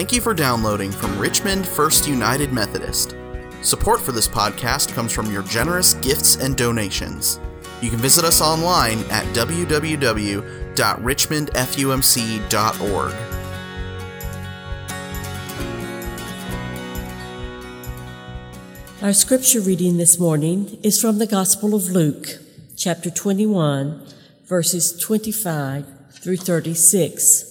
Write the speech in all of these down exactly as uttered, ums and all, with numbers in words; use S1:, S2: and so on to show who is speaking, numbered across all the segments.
S1: Thank you for downloading from Richmond First United Methodist. Support for this podcast comes from your generous gifts and donations. You can visit us online at w w w dot richmond f u m c dot org.
S2: Our scripture reading this morning is from the Gospel of Luke, chapter twenty-one, verses twenty-five through thirty-six.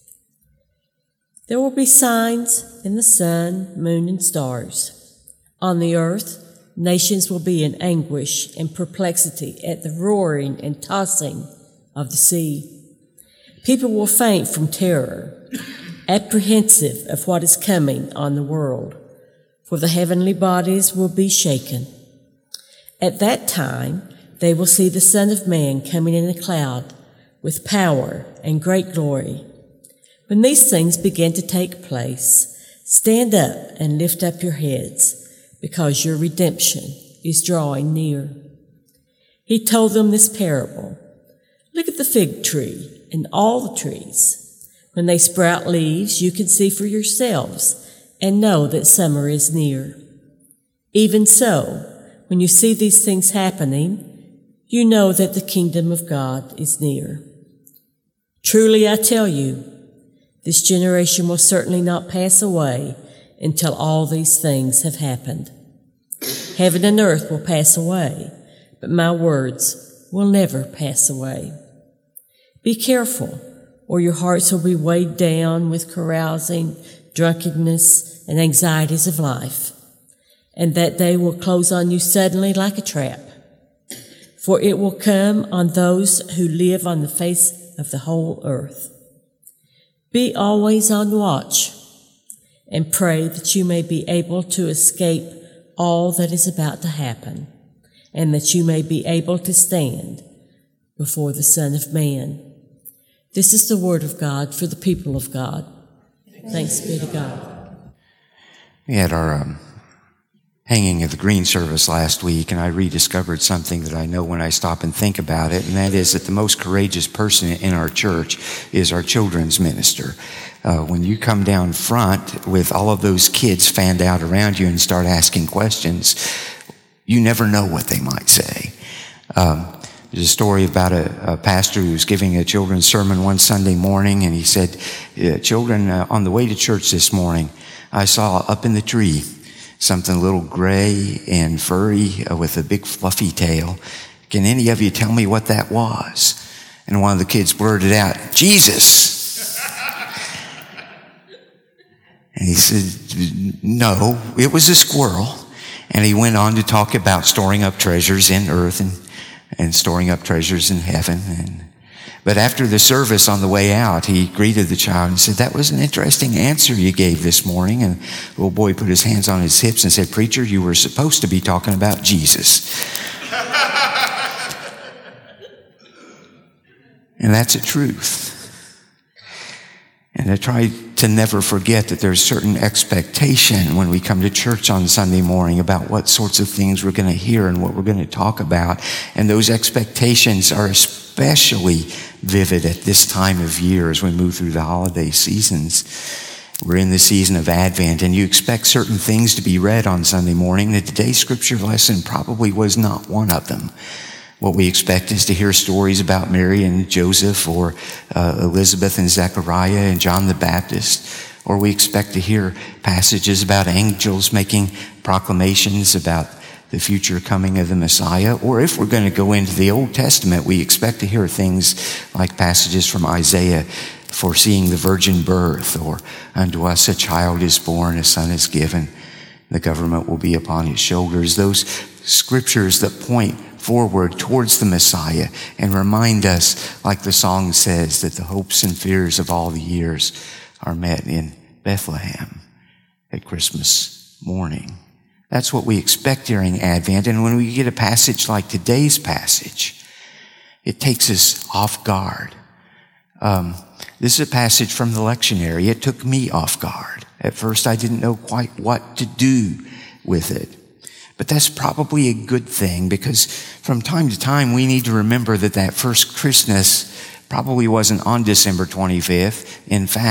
S2: There will be signs in the sun, moon, and stars. On the earth, nations will be in anguish and perplexity at the roaring and tossing of the sea. People will faint from terror, apprehensive of what is coming on the world, for the heavenly bodies will be shaken. At that time, they will see the Son of Man coming in a cloud with power and great glory. When these things begin to take place, stand up and lift up your heads, because your redemption is drawing near. He told them this parable. Look at the fig tree and all the trees. When they sprout leaves, you can see for yourselves and know that summer is near. Even so, when you see these things happening, you know that the kingdom of God is near. Truly, I tell you, this generation will certainly not pass away until all these things have happened. Heaven and earth will pass away, but my words will never pass away. Be careful, or your hearts will be weighed down with carousing, drunkenness, and anxieties of life, and that day will close on you suddenly like a trap. For it will come on those who live on the face of the whole earth. Be always on watch and pray that you may be able to escape all that is about to happen, and that you may be able to stand before the Son of Man. This is the word of God for the people of God. Thanks be to God.
S3: We had our um, hanging of the green service last week, and I rediscovered something that I know when I stop and think about it, and that is that the most courageous person in our church is our children's minister. Uh, when you come down front with all of those kids fanned out around you and start asking questions, you never know what they might say. Um, There's a story about a, a pastor who was giving a children's sermon one Sunday morning, and he said, children, uh, on the way to church this morning, I saw up in the tree something a little gray and furry uh, with a big fluffy tail. Can any of you tell me what that was? And one of the kids blurted out, Jesus. And he said, no, it was a squirrel. And he went on to talk about storing up treasures in earth and and storing up treasures in heaven. And, but after the service on the way out, he greeted the child and said, that was an interesting answer you gave this morning. And the little boy put his hands on his hips and said, preacher, you were supposed to be talking about Jesus. And that's a truth. And I try to never forget that there's certain expectation when we come to church on Sunday morning about what sorts of things we're going to hear and what we're going to talk about. And those expectations are especially vivid at this time of year as we move through the holiday seasons. We're in the season of Advent, and you expect certain things to be read on Sunday morning. And today's scripture lesson probably was not one of them. What we expect is to hear stories about Mary and Joseph, or uh, Elizabeth and Zechariah and John the Baptist. Or we expect to hear passages about angels making proclamations about the future coming of the Messiah. Or if we're going to go into the Old Testament, we expect to hear things like passages from Isaiah foreseeing the virgin birth, or unto us a child is born, a son is given, the government will be upon his shoulders. Those scriptures that point forward towards the Messiah and remind us, like the song says, that the hopes and fears of all the years are met in Bethlehem at Christmas morning. That's what we expect during Advent. And when we get a passage like today's passage, it takes us off guard. Um, this is a passage from the lectionary. It took me off guard. At first, I didn't know quite what to do with it. But that's probably a good thing, because from time to time we need to remember that that first Christmas probably wasn't on December twenty-fifth. In fact,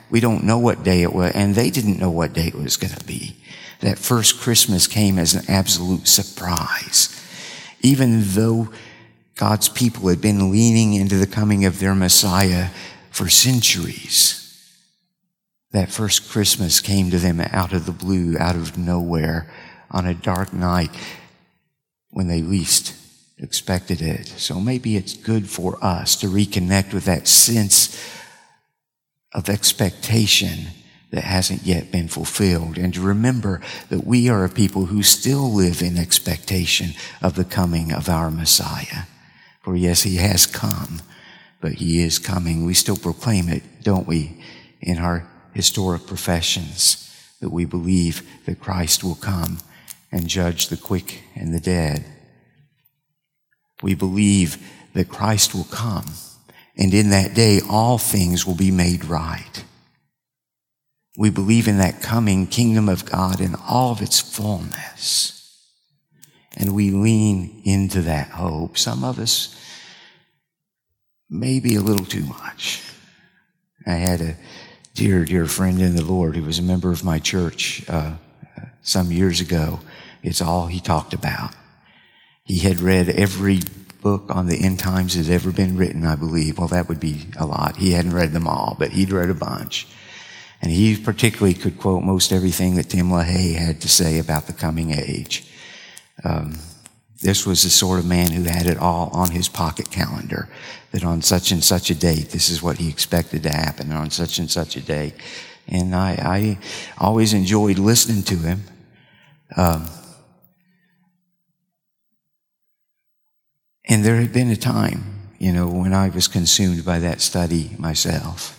S3: We don't know what day it was, and they didn't know what day it was going to be. That first Christmas came as an absolute surprise. Even though God's people had been leaning into the coming of their Messiah for centuries, that first Christmas came to them out of the blue, out of nowhere, on a dark night when they least expected it. So maybe it's good for us to reconnect with that sense of expectation that hasn't yet been fulfilled, and to remember that we are a people who still live in expectation of the coming of our Messiah. For yes, he has come, but he is coming. We still proclaim it, don't we, in our historic professions, that we believe that Christ will come and judge the quick and the dead. We believe that Christ will come, and in that day all things will be made right. We believe in that coming kingdom of God in all of its fullness. And we lean into that hope. Some of us, maybe a little too much. I had a dear, dear friend in the Lord who was a member of my church uh, some years ago. It's all he talked about. He had read every book on the end times that had ever been written, I believe. Well, that would be a lot. He hadn't read them all, but he'd read a bunch. And he particularly could quote most everything that Tim LaHaye had to say about the coming age. Um, this was the sort of man who had it all on his pocket calendar, that on such and such a date, this is what he expected to happen on such and such a day. And I, I always enjoyed listening to him. Um, and there had been a time, you know, when I was consumed by that study myself.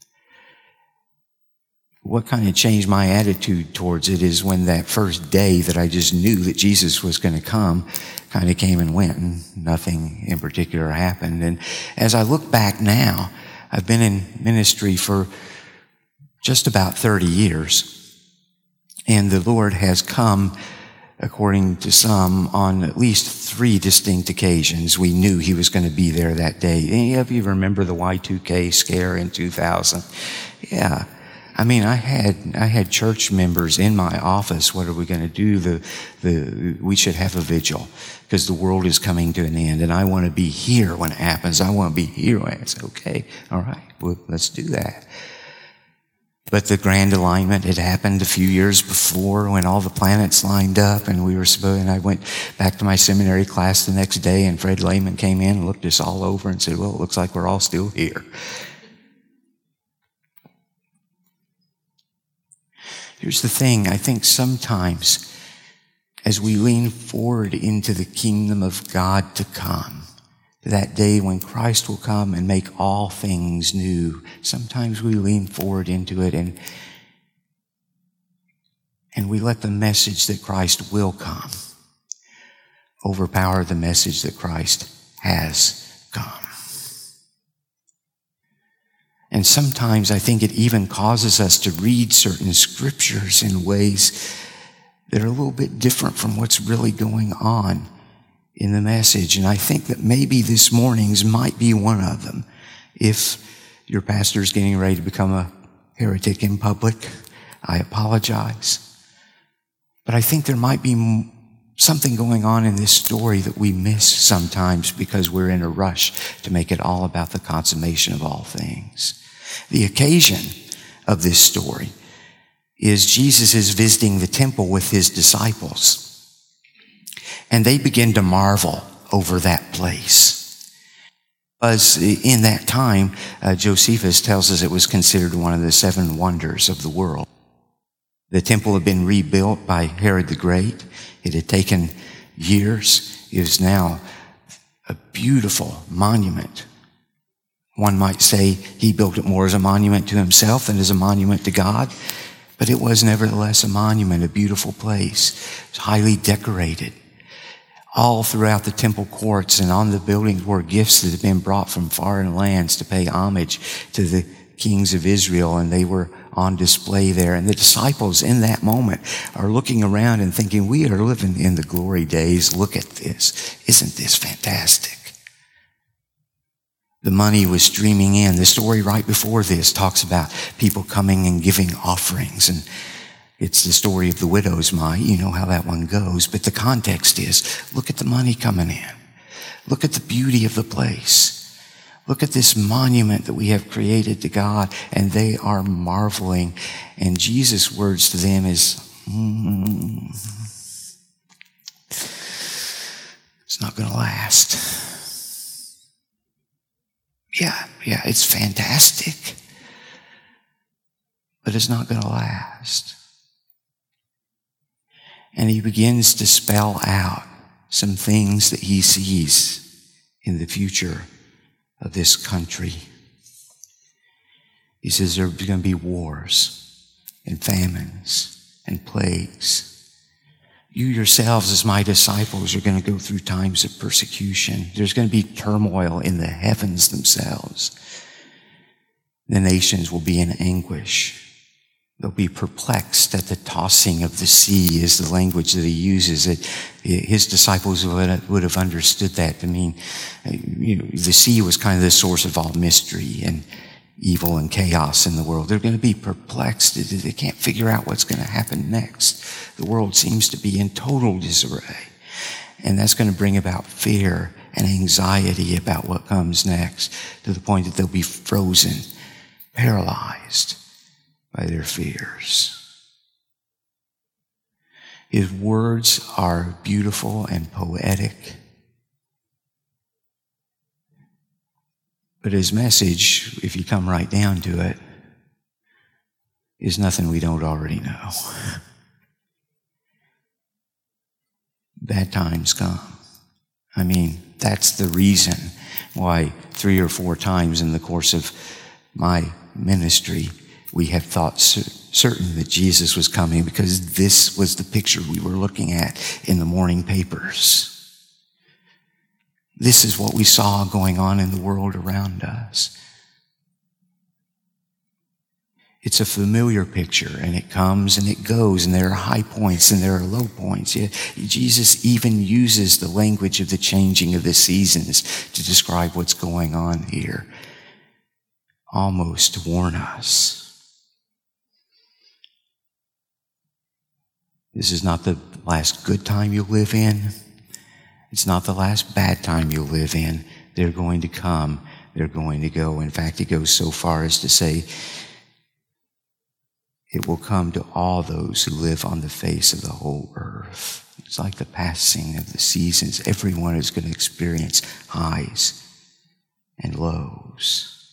S3: What kind of changed my attitude towards it is when that first day that I just knew that Jesus was going to come kind of came and went, and nothing in particular happened. And as I look back now, I've been in ministry for just about thirty years, and the Lord has come, according to some, on at least three distinct occasions. We knew he was going to be there that day. Any of you remember the Y two K scare in two thousand? Yeah. I mean, I had I had church members in my office. What are we going to do? The the we should have a vigil because the world is coming to an end, and I want to be here when it happens. I want to be here when it's okay. All right, well, let's do that. But the grand alignment had happened a few years before when all the planets lined up, and we were supposed. And I went back to my seminary class the next day, and Fred Lehman came in and looked us all over and said, "Well, it looks like we're all still here." Here's the thing. I think sometimes as we lean forward into the kingdom of God to come, that day when Christ will come and make all things new, sometimes we lean forward into it and, and we let the message that Christ will come overpower the message that Christ has come. And sometimes I think it even causes us to read certain scriptures in ways that are a little bit different from what's really going on in the message. And I think that maybe this morning's might be one of them. If your pastor's getting ready to become a heretic in public, I apologize. But I think there might be something going on in this story that we miss sometimes because we're in a rush to make it all about the consummation of all things. The occasion of this story is Jesus is visiting the temple with his disciples, and they begin to marvel over that place. As in that time, uh, Josephus tells us it was considered one of the seven wonders of the world. The temple had been rebuilt by Herod the Great. It had taken years. It is now a beautiful monument. One might say he built it more as a monument to himself than as a monument to God, but it was nevertheless a monument, a beautiful place. It was highly decorated. All throughout the temple courts and on the buildings were gifts that had been brought from foreign lands to pay homage to the kings of Israel, and they were on display there. And the disciples in that moment are looking around and thinking, we are living in the glory days. Look at this. Isn't this fantastic? The money was streaming in. The story right before this talks about people coming and giving offerings, and it's the story of the widow's mite. You know how that one goes, but the context is, look at the money coming in. Look at the beauty of the place. Look at this monument that we have created to God, and they are marveling. And Jesus' words to them is, mm, it's not going to last. Yeah, yeah, it's fantastic, but it's not going to last. And he begins to spell out some things that he sees in the future of this country. He says there are going to be wars and famines and plagues. You yourselves, as my disciples, are going to go through times of persecution. There's going to be turmoil in the heavens themselves. The nations will be in anguish. They'll be perplexed at the tossing of the sea, is the language that he uses. It, his disciples would have understood that to mean, you know, the sea was kind of the source of all mystery and evil and chaos in the world. They're going to be perplexed. They can't figure out what's going to happen next. The world seems to be in total disarray. And that's going to bring about fear and anxiety about what comes next, to the point that they'll be frozen, paralyzed by their fears. His words are beautiful and poetic. But his message, if you come right down to it, is nothing we don't already know. Bad times come. I mean, that's the reason why three or four times in the course of my ministry, we have thought certain that Jesus was coming, because this was the picture we were looking at in the morning papers. This is what we saw going on in the world around us. It's a familiar picture, and it comes and it goes, and there are high points and there are low points. Yet Jesus even uses the language of the changing of the seasons to describe what's going on here, almost to warn us. This is not the last good time you'll live in. It's not the last bad time you'll live in. They're going to come. They're going to go. In fact, it goes so far as to say, it will come to all those who live on the face of the whole earth. It's like the passing of the seasons. Everyone is going to experience highs and lows.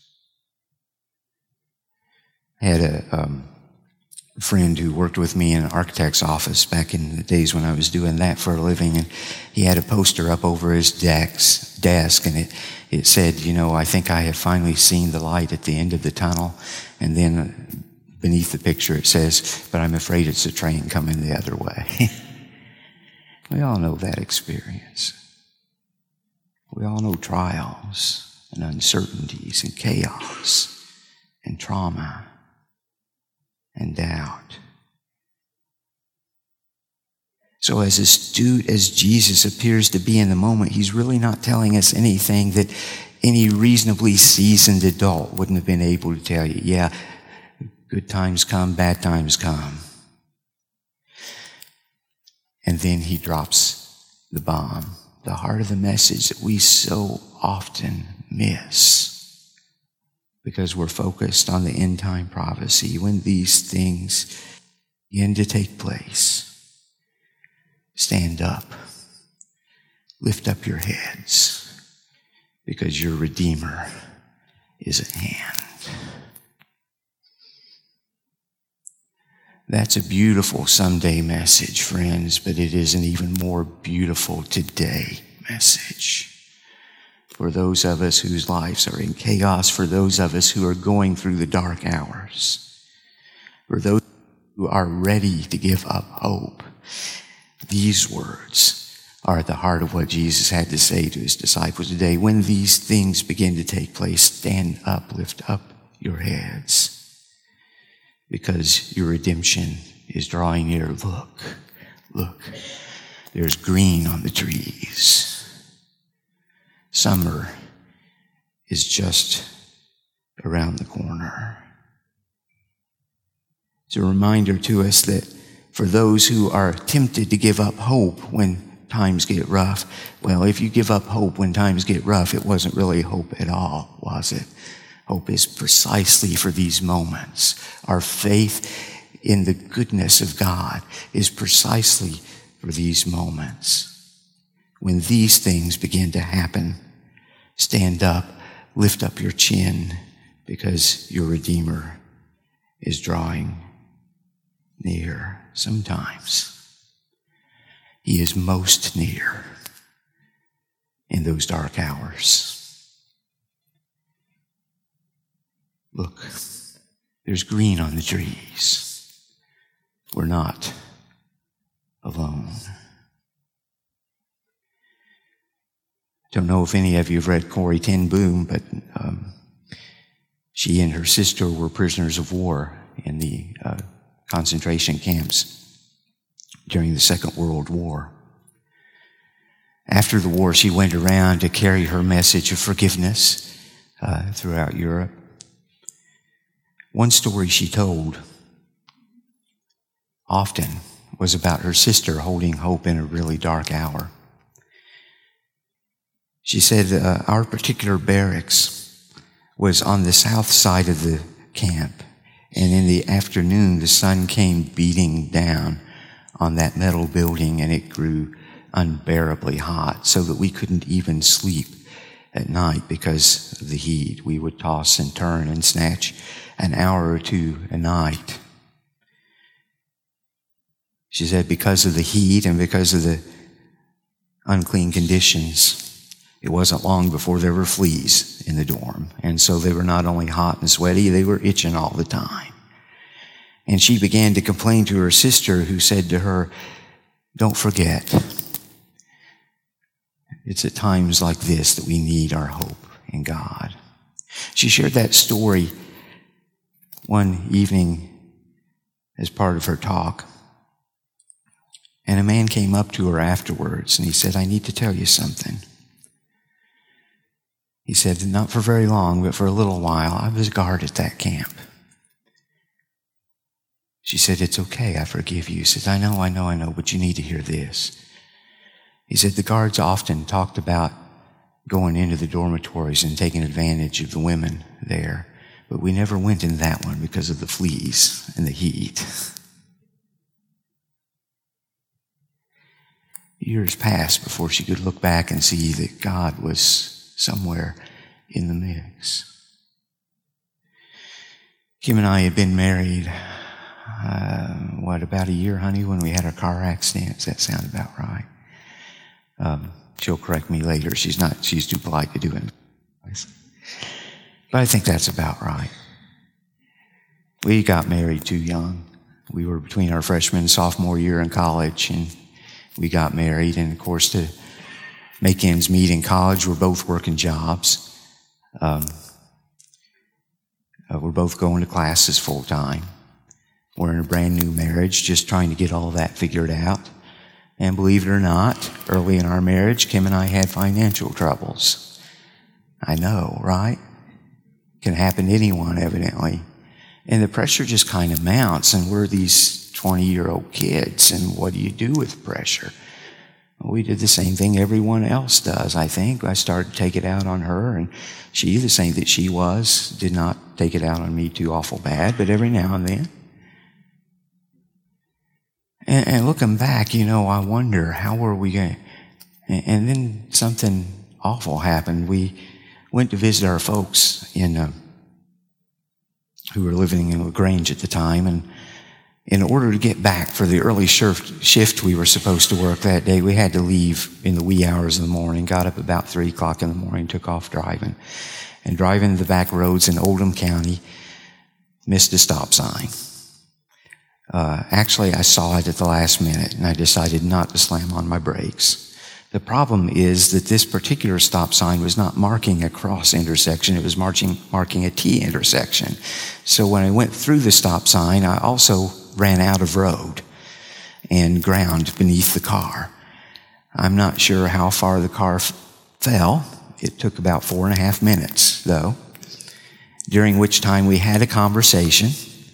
S3: I had a um, friend who worked with me in an architect's office back in the days when I was doing that for a living, and he had a poster up over his desk, desk and it, it said, you know, I think I have finally seen the light at the end of the tunnel. And then beneath the picture it says, but I'm afraid it's a train coming the other way. We all know that experience. We all know trials and uncertainties and chaos and trauma and doubt. So as astute as Jesus appears to be in the moment, he's really not telling us anything that any reasonably seasoned adult wouldn't have been able to tell you. Yeah, good times come, bad times come. And then he drops the bomb, the heart of the message that we so often miss, because we're focused on the end time prophecy. When these things begin to take place, stand up, lift up your heads, because your Redeemer is at hand. That's a beautiful someday message, friends, but it is an even more beautiful today message. For those of us whose lives are in chaos, for those of us who are going through the dark hours, for those who are ready to give up hope, these words are at the heart of what Jesus had to say to his disciples today. When these things begin to take place, stand up, lift up your heads, because your redemption is drawing near. Look, look, there's green on the trees. Summer is just around the corner. It's a reminder to us that for those who are tempted to give up hope when times get rough, well, if you give up hope when times get rough, it wasn't really hope at all, was it? Hope is precisely for these moments. Our faith in the goodness of God is precisely for these moments. When these things begin to happen, stand up, lift up your chin, because your Redeemer is drawing near. Sometimes He is most near in those dark hours. Look, there's green on the trees. We're not alone. Don't know if any of you have read Corrie ten Boom, but um, she and her sister were prisoners of war in the uh, concentration camps during the Second World War. After the war, she went around to carry her message of forgiveness uh, throughout Europe. One story she told often was about her sister holding hope in a really dark hour. She said uh, our particular barracks was on the south side of the camp, and in the afternoon the sun came beating down on that metal building, and it grew unbearably hot so that we couldn't even sleep at night because of the heat. We would toss and turn and snatch an hour or two a night. She said because of the heat and because of the unclean conditions, it wasn't long before there were fleas in the dorm. And so they were not only hot and sweaty, they were itching all the time. And she began to complain to her sister, who said to her, don't forget, it's at times like this that we need our hope in God. She shared that story one evening as part of her talk. And a man came up to her afterwards and he said, I need to tell you something. He said, not for very long, but for a little while, I was guard at that camp. She said, it's okay, I forgive you. He said, I know, I know, I know, but you need to hear this. He said, the guards often talked about going into the dormitories and taking advantage of the women there, but we never went in that one because of the fleas and the heat. Years passed before she could look back and see that God was somewhere in the mix. Kim and I had been married, uh, what, about a year, honey, when we had our car accident. Does that sound about right? Um, she'll correct me later. She's not, she's too polite to do it. But I think that's about right. We got married too young. We were between our freshman and sophomore year in college, and we got married. And of course, to make ends meet in college, we're both working jobs. Um, uh, we're both going to classes full time. We're in a brand new marriage, just trying to get all that figured out. And believe it or not, early in our marriage, Kim and I had financial troubles. I know, right? Can happen to anyone, evidently. And the pressure just kind of mounts, and we're these twenty-year-old kids, and what do you do with pressure? Well, we did the same thing everyone else does, I think. I started to take it out on her, and she, the same that she was, did not take it out on me too awful bad, but every now and then. And, and looking back, you know, I wonder, how were we going to... And, and then something awful happened. We went to visit our folks in... Uh, who were living in LaGrange at the time, and in order to get back for the early shift, shift we were supposed to work that day, we had to leave in the wee hours of the morning, got up about three o'clock in the morning, took off driving, and driving the back roads in Oldham County, missed a stop sign. Uh, actually, I saw it at the last minute, and I decided not to slam on my brakes. The problem is that this particular stop sign was not marking a cross intersection, it was marking, marking a T intersection. So when I went through the stop sign, I also ran out of road and ground beneath the car. I'm not sure how far the car f- fell It took about four and a half minutes, though, during which time we had a conversation.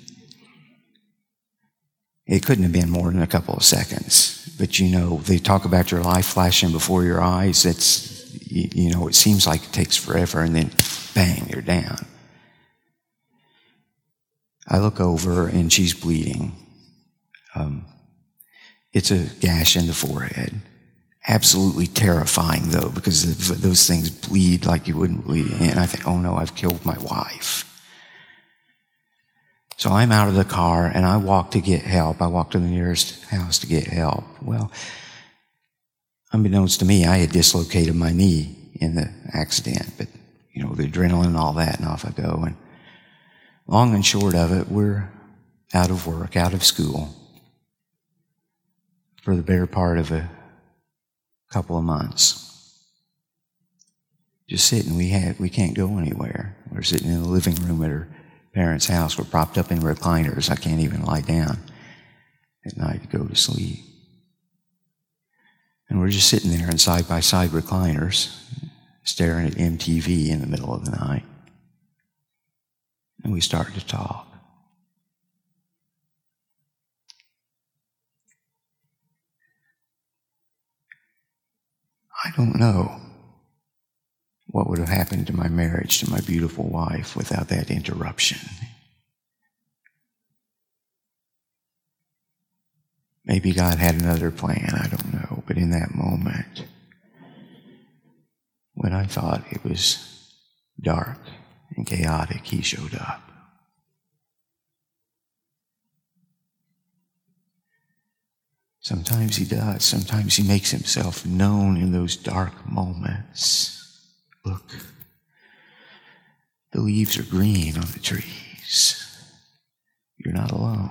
S3: It couldn't have been more than a couple of seconds. But, you know, they talk about your life flashing before your eyes. It's, you, you know, it seems like it takes forever, and then, bang, you're down. I look over, and she's bleeding. Um, it's a gash in the forehead. Absolutely terrifying, though, because those things bleed like you wouldn't believe. And I think, oh, no, I've killed my wife. So I'm out of the car, and I walk to get help. I walk to the nearest house to get help. Well, unbeknownst to me, I had dislocated my knee in the accident. But, you know, the adrenaline and all that, and off I go. And long and short of it, we're out of work, out of school for the better part of a couple of months. Just sitting, we had, we can't go anywhere. We're sitting in the living room at her parents' house. We're propped up in recliners. I can't even lie down at night to go to sleep. And we're just sitting there in side-by-side recliners, staring at M T V in the middle of the night. And we started to talk. I don't know what would have happened to my marriage to my beautiful wife without that interruption. Maybe God had another plan, I don't know. But in that moment, when I thought it was dark and chaotic, He showed up. Sometimes He does. Sometimes He makes Himself known in those dark moments. Look, the leaves are green on the trees. You're not alone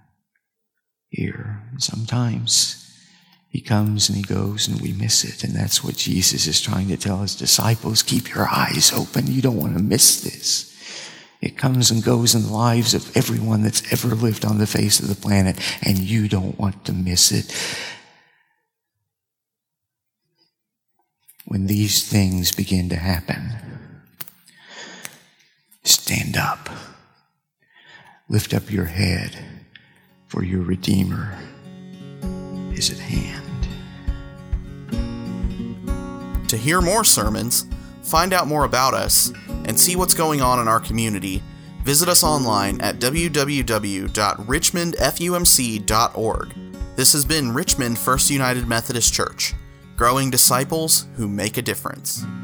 S3: here. Sometimes He comes and He goes and we miss it. And that's what Jesus is trying to tell His disciples. Keep your eyes open. You don't want to miss this. It comes and goes in the lives of everyone that's ever lived on the face of the planet, and you don't want to miss it. When these things begin to happen, stand up. Lift up your head, for your Redeemer is at hand.
S1: To hear more sermons, find out more about us, and see what's going on in our community, visit us online at w w w dot richmond f u m c dot org. This has been Richmond First United Methodist Church, growing disciples who make a difference.